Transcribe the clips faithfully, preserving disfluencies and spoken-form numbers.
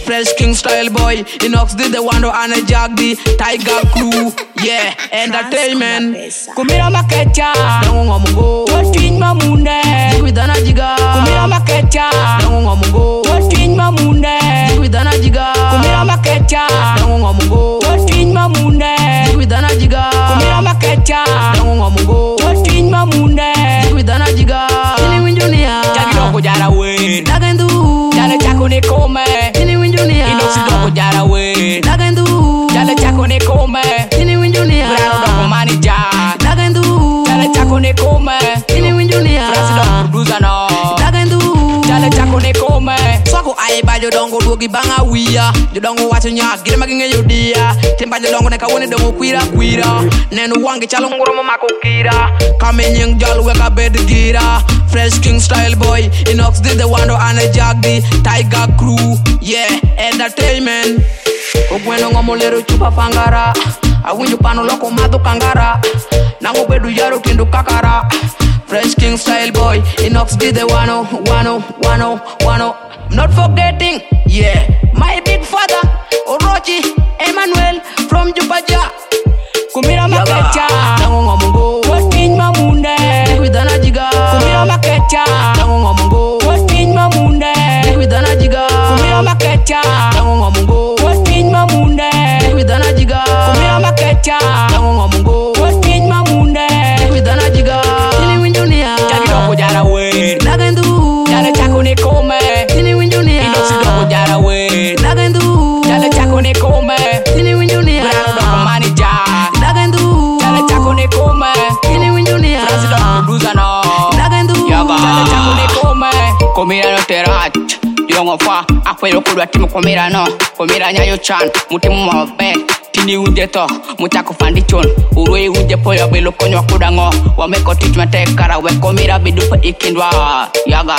Fresh King style boy. Inox did the one and a jag the Tiger crew. Yeah, entertainment. Kumira makecha, Dango ngomungo. Twin mamunde. Jigwidana jiga. Kumira makecha, Dango ngomungo. Twin mamunde. Jigwidana jiga. Kumira makecha, Dango ngomungo. Twin mamunde. Jigwidana jiga. Kumira makecha, Dango ngomungo. Twin mamunde. Jigwidana jiga. Ini winjunia. Jagi doko jara we. Dagendu. Jale chako ne kome. Ini winjunia. Inox doko jara we. Dagendu. Jale chako ne kome. Ini winjunia. Brano doko manager. Dagendu. Jale chako ne kome. Ini winjunia. Frasi doko producer no. Dagendu. Jale chako ne kome. Swako aiba jodongo duogi banga wia. Jodongo wacho nya gire maginge yodia. Timba jodongo neka wone dongo kwira kwira. Nenu wangi chalo ngoro mako kira. Kame nying jalo weka bed gira. Fresh King style boy. Inox did the wando and a jag the Tiger crew. Yeah, entertainment. Ogweno ngomolero chupa pangara. Awinjo pano loko mado kangara. Nango bedu yaro kendo kakara. Fresh King style boy. Inox did the wano, wano, wano, wano. Not forgetting, yeah, my big father, Orochi, Emmanuel from Jupaja. Kumira makecha, Dango ngomungo. Twin mamunde. Jigwidana jiga. Kumira makecha, Dango ngomungo. Twin mamunde. Jigwidana jiga. Kumira makecha, Dango ngomungo. Twin mamunde. Jigwidana jiga. Kumira makecha, Dango ngomungo. Twin mamunde. Jigwidana jiga. Ini winjunia. Jagi doko jara we. Dagendu. Jale chako ne kome. Ini winjunia. Inox doko jara we. Dagendu. Jale chako ne kome. Ini winjunia. Brano doko manager. Dagendu. Jale chako ne kome. Ini winjunia. Frasi doko producer no. Dagendu. Yaga. Jale chako ne kome. Komira no terach. Yongo fa. Akwelo kudwa timu komira no. Komira nyayo chan. Mutimu mabe. Tini unje to. Mutako fandichon. Urwe unje poyo belo konyo kudango. Wameko tijma tekara. We komira bidupa ikindwa. Yaga.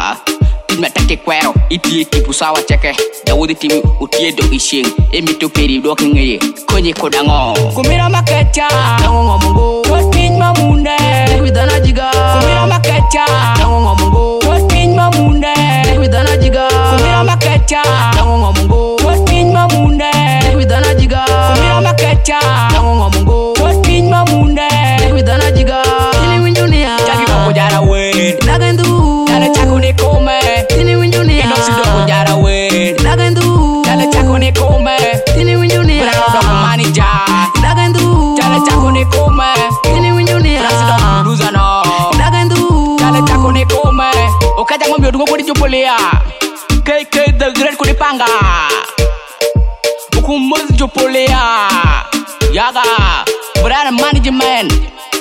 Tijma take kwero. Iti kipu sawa cheke. Dawudi timi utie do ishing. Emi to peri do kengeye. Konye kudango. Kumira makecha. Dango ngomungo. Twin mamunde. Jigwidana jiga. Kumira makecha. Dango ngomungo. Twin mamunde. Jigwidana jiga. Kumira makecha. Dango ngomungo. Twin mamunde. Jigwidana jiga. Kumira makecha. Dango ngomungo. Twin mamunde. Jigwidana jiga. Ini winjunia. Jagi doko jara we. Dagendu. Jale chako ne kome. Ini winjunia. Inox doko jara we. Dagendu. Jale chako ne kome. Ini winjunia. Brano doko manager. Dagendu. Jale chako ne kome. Ini winjunia. Frasi doko producer no. Dagendu. Jale chako ne kome. Okaja ngombe odungo kudi jupolia. K K the great kudi panga. Ukumuzi jupolia. Yaga. Brand management.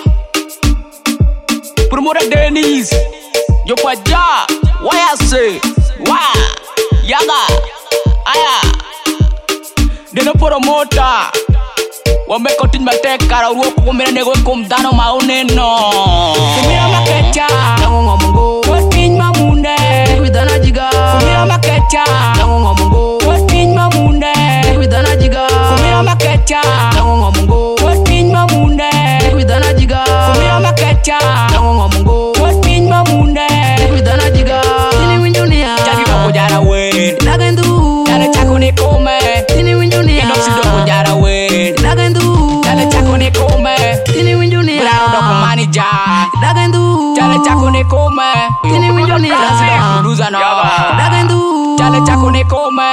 Promoter Dennis. Jupaja. Why I say? Why? Yaga. Aya. Deno promoter. Wameko tijma tekara. Uruo kukumira nego kumdano mauneno. Kumira makecha. Dango ngomungo. Twin mamunde. Jigwidana jiga. Kumira makecha. Dango ngomungo. Twin mamunde. Jigwidana jiga. Kumira makecha. Dango ngomungo. Twin mamunde. Jigwidana jiga. Kumira makecha. Dango ngomungo. Twin mamunde. Jigwidana jiga. Ini winjunia. Jagi doko jara we. Dagendu. Jale chako ne kome. Ini winjunia. Inox doko jara we. Dagendu. Jale chako ne kome. Ini winjunia. Brano doko manager. Dagendu. Jale chako ne kome. Ini winjunia. Frasi doko producer no. Dagendu. Jale chako ne kome.